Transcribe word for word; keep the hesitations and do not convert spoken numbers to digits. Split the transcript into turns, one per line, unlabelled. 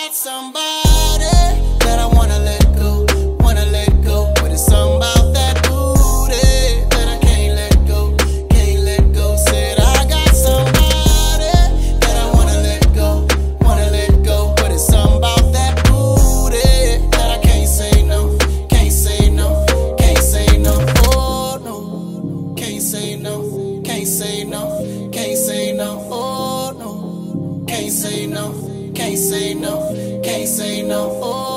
got somebody that I wanna let go, wanna let go. But it's something about that booty that I can't let go, can't let go. Said I got somebody that I wanna let go, wanna let go. But it's something about that booty that I can't say no, can't say no, can't say no. Oh no, can't say no, can't say no, can't say no. Oh no, can't say no, can't say no, can't say no. Oh.